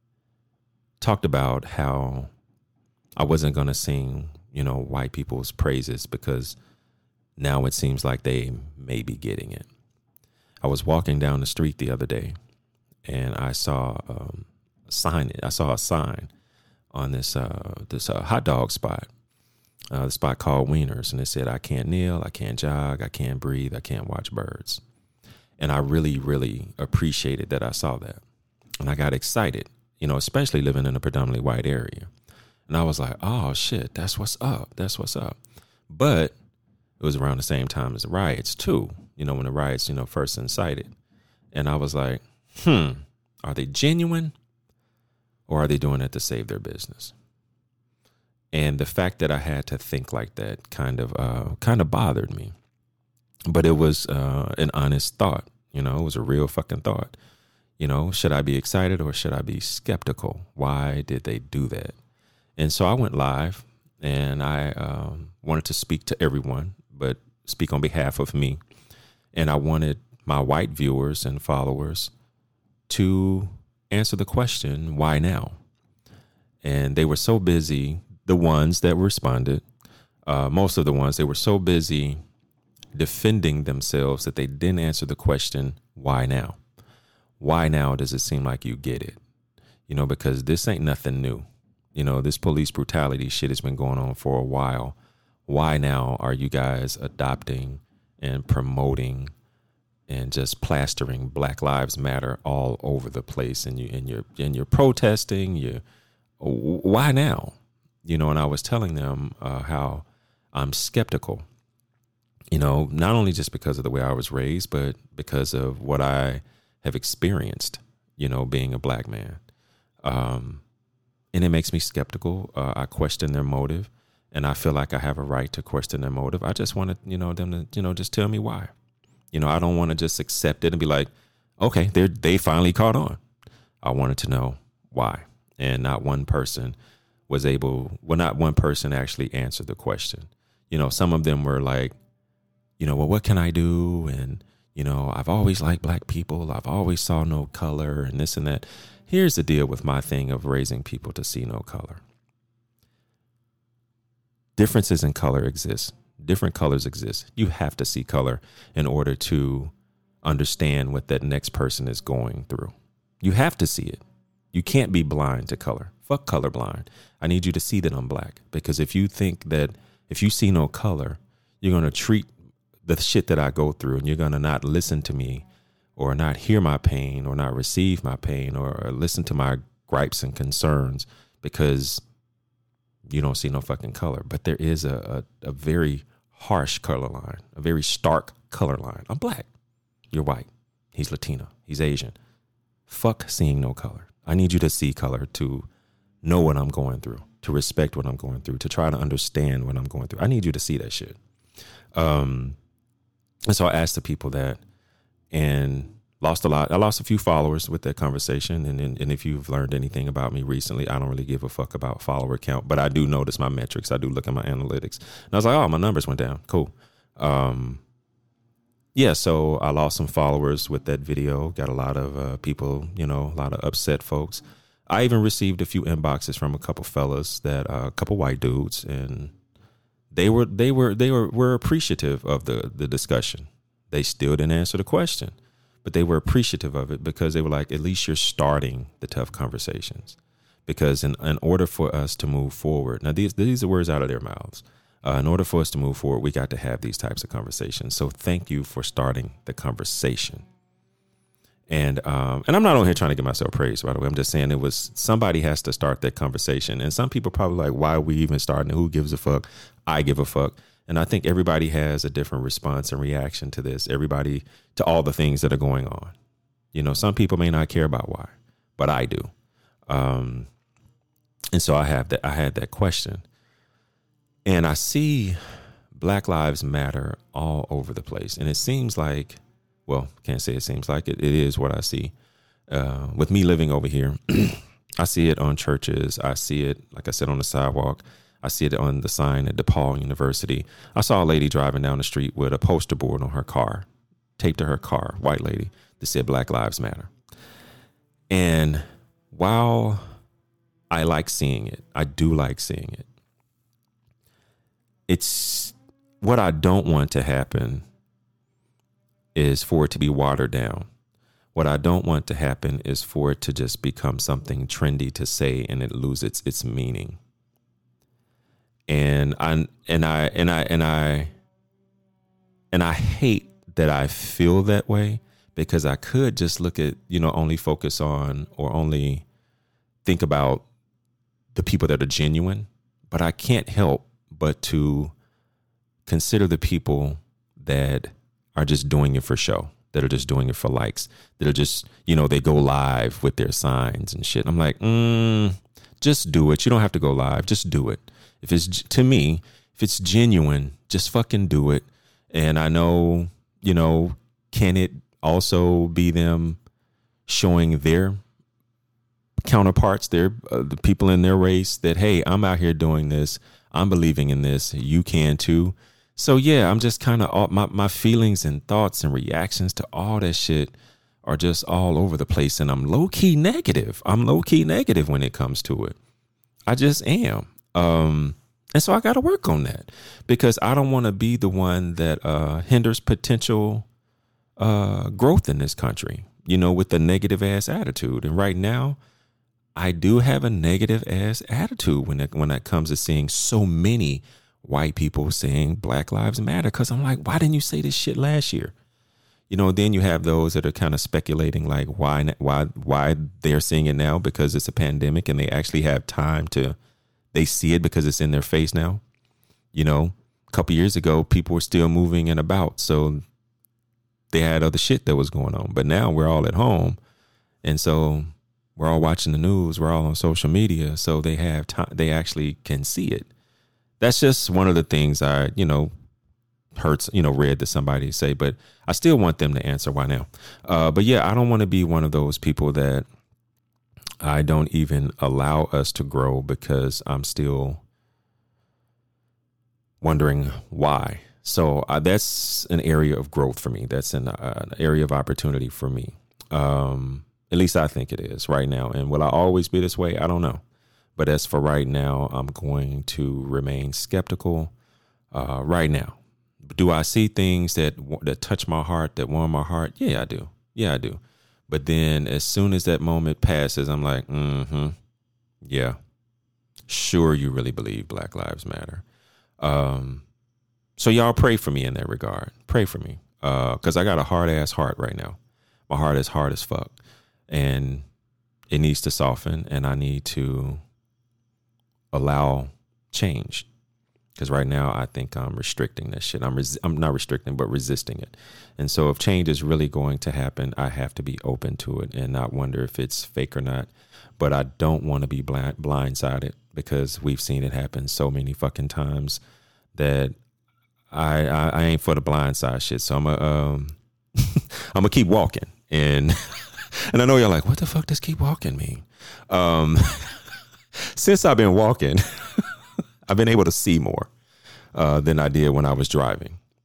Speaker 1: talked about how I wasn't going to sing, you know, white people's praises because now it seems like they may be getting it. I was walking down the street the other day, and I saw um, a sign. I saw a sign on this uh, this uh, hot dog spot, uh, the spot called Wieners, and it said, "I can't kneel, I can't jog, I can't breathe, I can't watch birds." And I really, really appreciated that I saw that, and I got excited, you know, especially living in a predominantly white area. And I was like, "Oh shit, that's what's up. That's what's up." But it was around the same time as the riots too, you know, when the riots, you know, first incited. And I was like, hmm, are they genuine, or are they doing it to save their business? And the fact that I had to think like that kind of uh, kind of bothered me. But it was uh, an honest thought, you know, it was a real fucking thought. You know, should I be excited or should I be skeptical? Why did they do that? And so I went live, and I um, wanted to speak to everyone, but speak on behalf of me. And I wanted my white viewers and followers to answer the question, why now? And they were so busy, the ones that responded, uh, most of the ones, they were so busy defending themselves that they didn't answer the question, why now? Why now does it seem like you get it? You know, because this ain't nothing new. You know, this police brutality shit has been going on for a while. Why now are you guys adopting and promoting and just plastering Black Lives Matter all over the place? And you and you're and you're protesting. You, why now? You know, and I was telling them uh, how I'm skeptical. You know, not only just because of the way I was raised, but because of what I have experienced. You know, being a black man. Um, And it makes me skeptical. Uh, I question their motive, and I feel like I have a right to question their motive. I just wanted, you know, them to, you know, just tell me why. You know, I don't want to just accept it and be like, okay, they they finally caught on. I wanted to know why, and not one person was able. Well, not one person actually answered the question. You know, some of them were like, you know, well, what can I do? And you know, I've always liked black people. I've always saw no color, and this and that. Here's the deal with my thing of raising people to see no color. Differences in color exist. Different colors exist. You have to see color in order to understand what that next person is going through. You have to see it. You can't be blind to color. Fuck colorblind. I need you to see that I'm black, because if you think that if you see no color, you're going to treat the shit that I go through and you're going to not listen to me, or not hear my pain, or not receive my pain, or listen to my gripes and concerns because you don't see no fucking color. But there is a, a, a very harsh color line, a very stark color line. I'm black. You're white. He's Latino. He's Asian. Fuck seeing no color. I need you to see color to know what I'm going through, to respect what I'm going through, to try to understand what I'm going through. I need you to see that shit. Um, and so I asked the people that, and lost a lot. I lost a few followers with that conversation. And, and and if you've learned anything about me recently, I don't really give a fuck about follower count, but I do notice my metrics. I do look at my analytics. And I was like, oh, my numbers went down. Cool. Um, yeah, so I lost some followers with that video. Got a lot of uh, people, you know, a lot of upset folks. I even received a few inboxes from a couple fellas that uh, a couple white dudes, and they were they were they were were appreciative of the the discussion. They still didn't answer the question, but they were appreciative of it because they were like, at least you're starting the tough conversations. Because in, in order for us to move forward, now these these are words out of their mouths. Uh, in order for us to move forward, we got to have these types of conversations. So thank you for starting the conversation. And um, and I'm not on here trying to get myself praised, by the way. I'm just saying it was somebody has to start that conversation. And some people probably like, why are we even starting? Who gives a fuck? I give a fuck. And I think everybody has a different response and reaction to this. Everybody to all the things that are going on. You know, some people may not care about why, but I do. Um, and so I have that. I had that question. And I see Black Lives Matter all over the place. And it seems like, well, can't say it seems like it. It is what I see. Uh, with me living over here, I see it on churches. I see it, like I said, on the sidewalk. I see it on the sign at DePaul University. I saw a lady driving down the street with a poster board on her car, taped to her car, white lady, that said Black Lives Matter. And while I like seeing it, I do like seeing it. It's what I don't want to happen is for it to be watered down. What I don't want to happen is for it to just become something trendy to say and it lose its its meaning. And I and I and I and I and I hate that I feel that way, because I could just look at, you know, only focus on or only think about the people that are genuine, but I can't help but to consider the people that are just doing it for show, that are just doing it for likes, that are just, you know, they go live with their signs and shit. I'm like, mm, just do it. You don't have to go live. Just do it. If it's, to me, if it's genuine, just fucking do it. And I know, you know, can it also be them showing their counterparts, their uh, the people in their race that, hey, I'm out here doing this. I'm believing in this. You can too. So yeah, I'm just kind of, my, my feelings and thoughts and reactions to all that shit are just all over the place. And I'm low key negative. I'm low key negative when it comes to it. I just am. Um, and so I got to work on that, because I don't want to be the one that uh, hinders potential uh, growth in this country, you know, with a negative ass attitude. And right now, I do have a negative ass attitude when it, when it comes to seeing so many white people saying Black Lives Matter. Cause I'm like, why didn't you say this shit last year? You know, then you have those that are kind of speculating like why, why, why they're seeing it now, because it's a pandemic and they actually have time to, they see it because it's in their face now. You know, a couple years ago, people were still moving and about. So they had other shit that was going on, but now we're all at home. And so we're all watching the news. We're all on social media. So they have time. They actually can see it. That's just one of the things I, you know, hurts, you know, read to somebody say, but I still want them to answer why now. Uh, but yeah, I don't want to be one of those people that I don't even allow us to grow because I'm still wondering why. So uh, that's an area of growth for me. That's an, uh, an area of opportunity for me. Um, at least I think it is right now. And will I always be this way? I don't know. But as for right now, I'm going to remain skeptical uh, right now. Do I see things that that touch my heart, that warm my heart? Yeah, I do. Yeah, I do. But then as soon as that moment passes, I'm like, mm-hmm, yeah, sure, you really believe Black Lives Matter. Um, so y'all pray for me in that regard. Pray for me because uh, I got a hard-ass heart right now. My heart is hard as fuck. And it needs to soften, and I need to allow change. Because right now I think I'm restricting this shit. I'm res- I'm not restricting, but resisting it. And so if change is really going to happen, I have to be open to it and not wonder if it's fake or not. But I don't want to be blind- blindsided because we've seen it happen so many fucking times that I I, I ain't for the blindside shit. So I'm a um I'm gonna keep walking. And and I know you're like, what the fuck does keep walking mean? Um, since I've been walking, I've been able to see more uh, than I did when I was driving.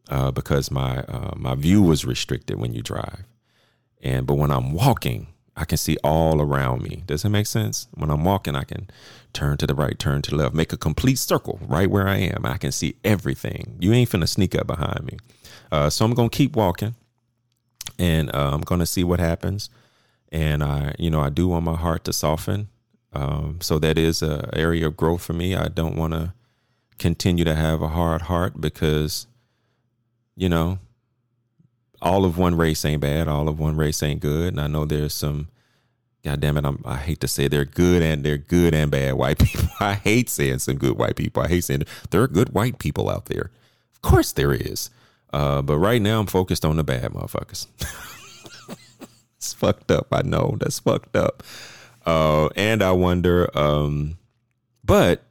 Speaker 1: uh, because my uh, my view was restricted when you drive. And but when I'm walking, I can see all around me. Does that make sense? When I'm walking, I can turn to the right, turn to the left, make a complete circle right where I am. I can see everything. You ain't finna sneak up behind me. Uh, so I'm going to keep walking, and uh, I'm going to see what happens. And I, you know, I do want my heart to soften. Um, so that is an area of growth for me. I don't want to continue to have a hard heart because, you know, all of one race ain't bad. All of one race ain't good. And I know there's some, God damn it, I'm, I hate to say they're good and they're good and bad white people. I hate saying some good white people. I hate saying there are good white people out there. Of course there is. Uh, but right now I'm focused on the bad motherfuckers. It's fucked up. I know that's fucked up. Uh, and I wonder, um, but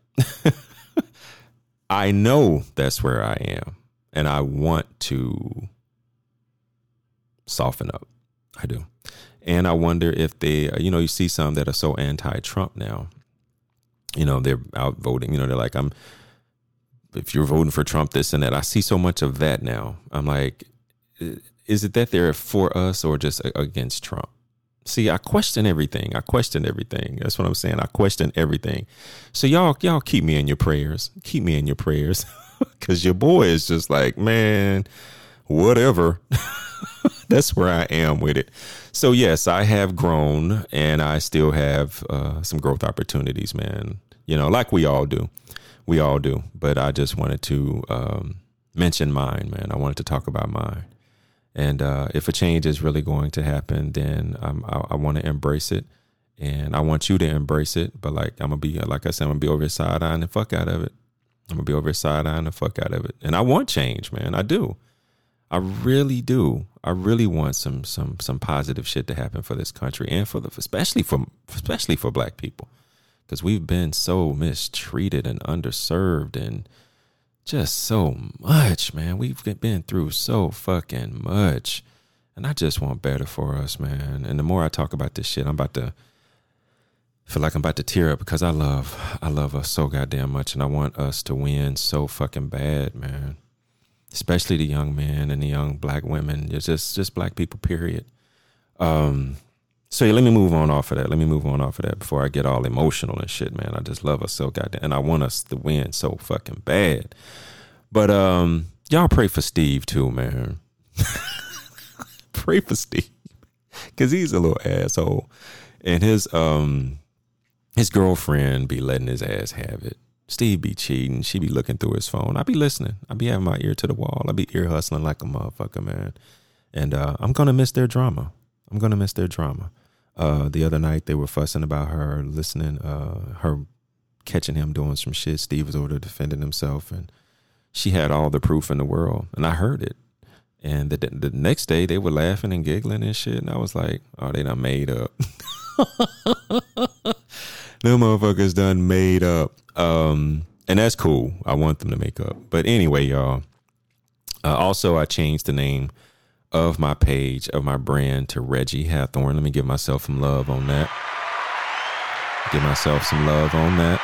Speaker 1: I know that's where I am, and I want to soften up. I do. And I wonder if they, you know, you see some that are so anti-Trump now, you know, they're out voting, you know, they're like, I'm, if you're voting for Trump, this and that. I see so much of that now. I'm like, is it that they're for us or just against Trump? See, I question everything. I question everything. That's what I'm saying. I question everything. So y'all, y'all keep me in your prayers. Keep me in your prayers. Because your boy is just like, man, whatever. That's where I am with it. So, yes, I have grown, and I still have uh, some growth opportunities, man. You know, like we all do. We all do. But I just wanted to um, mention mine, man. I wanted to talk about mine. And uh, if a change is really going to happen, then um, I, I want to embrace it. And I want you to embrace it. But like, I'm going to be, like I said, I'm going to be over here side-eyeing the fuck out of it. I'm going to be over here side-eyeing the fuck out of it. And I want change, man. I do. I really do. I really want some some some positive shit to happen for this country and for the especially for especially for black people, because we've been so mistreated and underserved and just so much, man. We've been through so fucking much, and I just want better for us, man. And the more I talk about this shit, I'm about to feel like I'm about to tear up because I love I love us so goddamn much, and I want us to win so fucking bad, man. Especially the young men and the young black women. It's just, just black people, period. Um, so yeah, let me move on off of that. Let me move on off of that before I get all emotional and shit, man. I just love us so goddamn, and I want us to win so fucking bad. But um, y'all pray for Steve too, man. Pray for Steve, because he's a little asshole, and his um his girlfriend be letting his ass have it. Steve be cheating. She be looking through his phone. I be listening. I be having my ear to the wall. I be ear hustling like a motherfucker, man. And uh, I'm going to miss their drama. I'm going to miss their drama. Uh, the other night, they were fussing about her listening, uh, her catching him doing some shit. Steve was over there defending himself, and she had all the proof in the world. And I heard it. And the, the next day, they were laughing and giggling and shit. And I was like, oh, they done made up. Them motherfuckers done made up. Um, and that's cool. I want them to make up. But anyway, y'all, uh, also I changed the name of my page, of my brand, to Reggie Hathorn. Let me give myself some love on that. Give myself some love on that.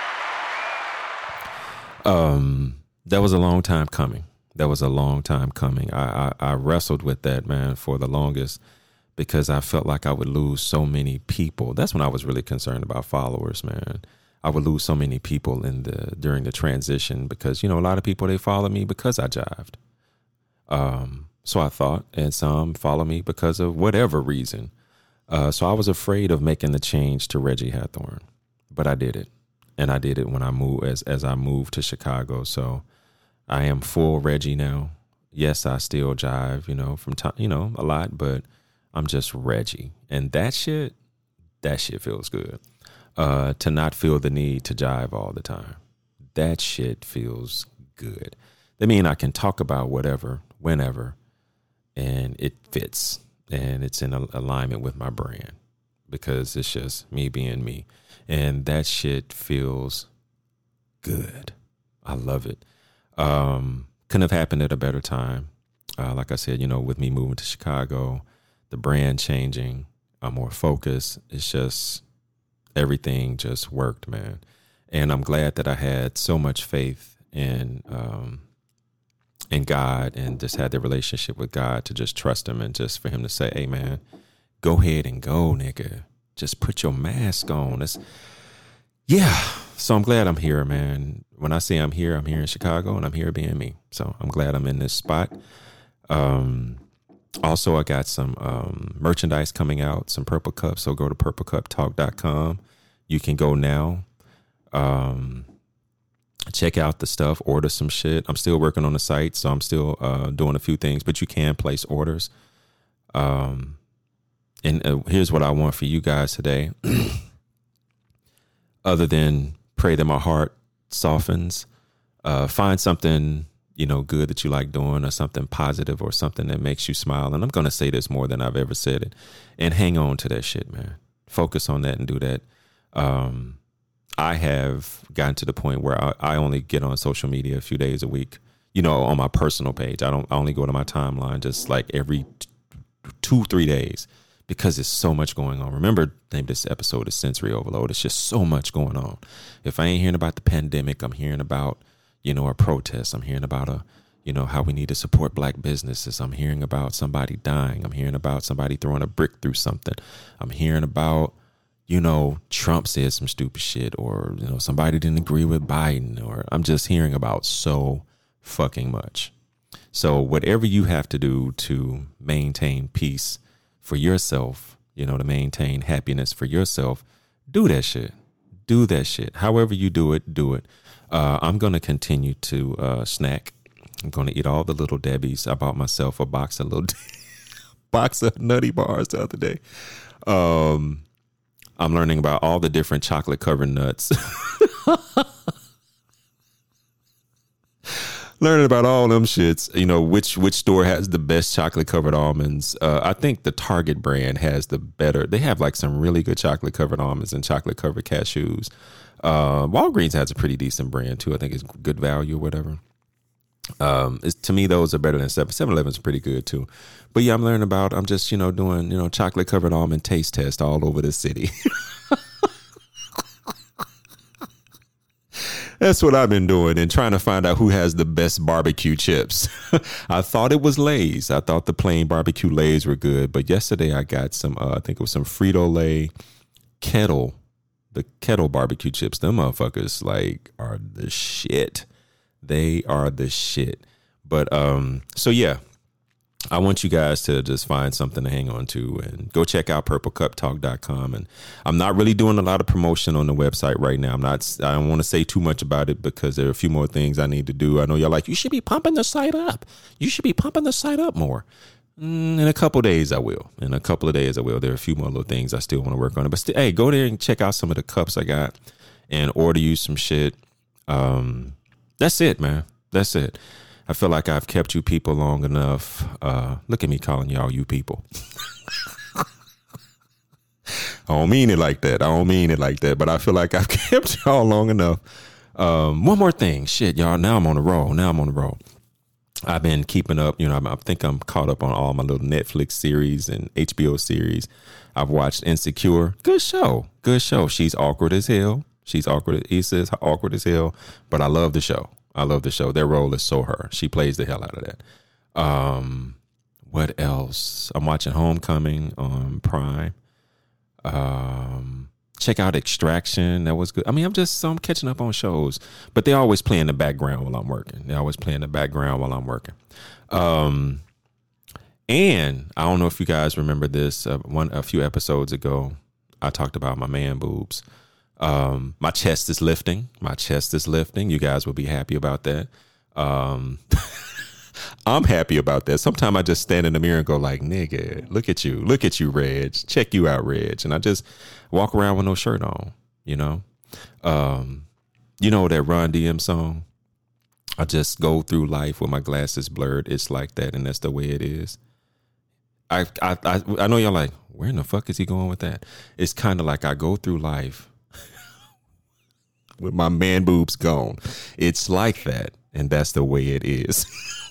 Speaker 1: Um, that was a long time coming. That was a long time coming. I, I, I wrestled with that, man, for the longest, because I felt like I would lose so many people. That's when I was really concerned about followers, man. I would lose so many people in the during the transition because, you know, a lot of people, they follow me because I jived. Um, so I thought, and some follow me because of whatever reason. Uh, so I was afraid of making the change to Reggie Hathorn, but I did it. And I did it when I moved, as, as I moved to Chicago. So I am full Reggie now. Yes, I still jive, you know, from time, you know, a lot, but I'm just Reggie. And that shit, that shit feels good. Uh, to not feel the need to jive all the time. That shit feels good. That means I can talk about whatever, whenever, and it fits. And it's in alignment with my brand because it's just me being me. And that shit feels good. I love it. Um, couldn't have happened at a better time. Uh, like I said, you know, with me moving to Chicago, the brand changing, I'm more focused. It's just, everything just worked, man. And I'm glad that I had so much faith in, um, in God and just had the relationship with God, to just trust him and just for him to say, hey, man, go ahead and go, nigga. Just put your mask on. It's, yeah. So I'm glad I'm here, man. When I say I'm here, I'm here in Chicago, and I'm here being me. So I'm glad I'm in this spot. Um, also, I got some um, merchandise coming out, some Purple Cups. So go to purple cup talk dot com. You can go now. Um, check out the stuff, order some shit. I'm still working on the site, so I'm still uh, doing a few things, but you can place orders. Um, and uh, here's what I want for you guys today. Other than pray that my heart softens, uh, find something, you know, good that you like doing, or something positive, or something that makes you smile. And I'm going to say this more than I've ever said it, and hang on to that shit, man. Focus on that and do that. Um, I have gotten to the point where I, I only get on social media a few days a week, you know, on my personal page. I don't, I only go to my timeline just like every t- two, three days. Because there's so much going on. Remember, name this episode is Sensory Overload. It's just so much going on. If I ain't hearing about the pandemic, I'm hearing about, you know, a protest. I'm hearing about a, you know, how we need to support black businesses. I'm hearing about somebody dying. I'm hearing about somebody throwing a brick through something. I'm hearing about, you know, Trump said some stupid shit, or, you know, somebody didn't agree with Biden, or I'm just hearing about so fucking much. So whatever you have to do to maintain peace for yourself, you know, to maintain happiness for yourself, do that shit. Do that shit. However you do it, do it. Uh, I'm going to continue to uh, snack. I'm going to eat all the Little Debbies. I bought myself a box of little box of Nutty Bars the other day. Um, I'm learning about all the different chocolate covered nuts. Learning about all them shits, you know, which which store has the best chocolate covered almonds. Uh, I think the Target brand has the better. They have like some really good chocolate covered almonds and chocolate covered cashews. Uh, Walgreens has a pretty decent brand too. I think it's Good Value or whatever. Um, it's, to me, those are better than seven. seven eleven is pretty good too. But yeah, I'm learning about, I'm just, you know, doing, you know, chocolate covered almond taste test all over the city. That's what I've been doing, and trying to find out who has the best barbecue chips. I thought it was Lay's. I thought the plain barbecue Lay's were good. But yesterday I got some, uh, I think it was some Frito-Lay kettle, the kettle barbecue chips. Them motherfuckers like are the shit. They are the shit. But um, so yeah, I want you guys to just find something to hang on to, and go check out purple cup talk dot com. And I'm not really doing a lot of promotion on the website right now. I'm not, I don't want to say too much about it because there are a few more things I need to do. I know y'all like, you should be pumping the site up. You should be pumping the site up more. Mm, in a couple of days, I will. In a couple of days, I will. There are a few more little things I still want to work on it. But st- hey, go there and check out some of the cups I got and order you some shit. Um, that's it, man. That's it. I feel like I've kept you people long enough. Uh, look at me calling y'all you people. I don't mean it like that. I don't mean it like that. But I feel like I've kept y'all long enough. Um, one more thing. Shit, y'all. Now I'm on the roll. Now I'm on the roll. I've been keeping up. You know, I, I think I'm caught up on all my little Netflix series and H B O series. I've watched Insecure. Good show. Good show. She's awkward as hell. She's awkward. He says awkward as hell. But I love the show. I love the show. Their role is so her. She plays the hell out of that. Um, what else? I'm watching Homecoming on Prime. Um, check out Extraction. That was good. I mean, I'm just I'm catching up on shows, but they always play in the background while I'm working. They always play in the background while I'm working. Um, and I don't know if you guys remember this. Uh, one a few episodes ago, I talked about my man boobs. Um, my chest is lifting. My chest is lifting. You guys will be happy about that. Um, I'm happy about that. Sometimes I just stand in the mirror and go like, nigga, look at you. Look at you, Reg. Check you out, Reg. And I just walk around with no shirt on, you know? Um, you know that Ron D M song? I just go through life with my glasses blurred. It's like that, and that's the way it is. I I I, I know y'all like, where in the fuck is he going with that? It's kind of like I go through life with my man boobs gone. It's like that, and that's the way it is.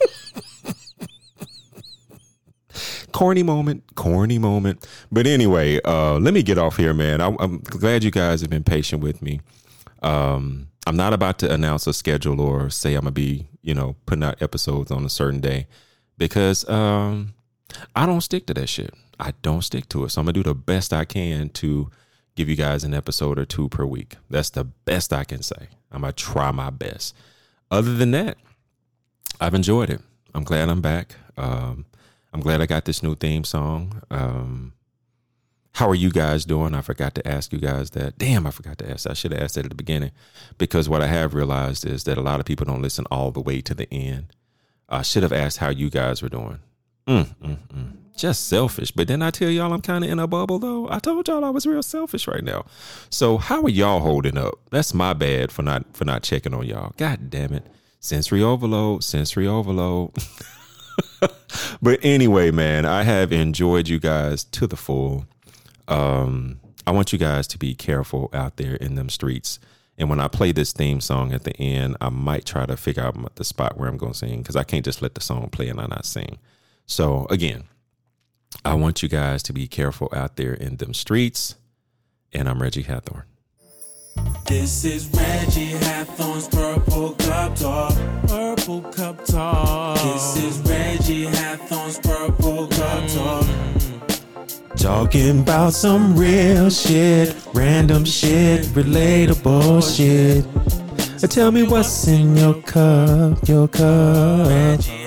Speaker 1: Corny moment, corny moment. But anyway, uh, let me get off here, man. I, I'm glad you guys have been patient with me. Um, I'm not about to announce a schedule or say I'm gonna be, you know, putting out episodes on a certain day, because um, I don't stick to that shit. I don't stick to it. So I'm gonna do the best I can to give you guys an episode or two per week. That's the best I can say. I'm gonna try my best. Other than that, I've enjoyed it. I'm glad I'm back. Um, I'm glad I got this new theme song. Um, how are you guys doing? I forgot to ask you guys that. Damn, I forgot to ask. I should have asked that at the beginning, because what I have realized is that a lot of people don't listen all the way to the end. I should have asked how you guys were doing. Mm, mm, mm. Just selfish. But then I tell y'all I'm kind of in a bubble, though. I told y'all I was real selfish right now. So how are y'all holding up? That's my bad for not for not checking on y'all. God damn it. Sensory overload, sensory overload. But anyway, man, I have enjoyed you guys to the full. Um, I want you guys to be careful out there in them streets. And when I play this theme song at the end, I might try to figure out the spot where I'm going to sing, because I can't just let the song play and I not sing. So again, I want you guys to be careful out there in them streets. And I'm Reggie Hathorn.
Speaker 2: This is Reggie Hathorn's Purple Cup Talk. Purple Cup Talk. This is Reggie Hathorn's Purple Cup Talk.
Speaker 3: Talking about some real shit, random shit, relatable shit. Tell me what's in your cup, your cup.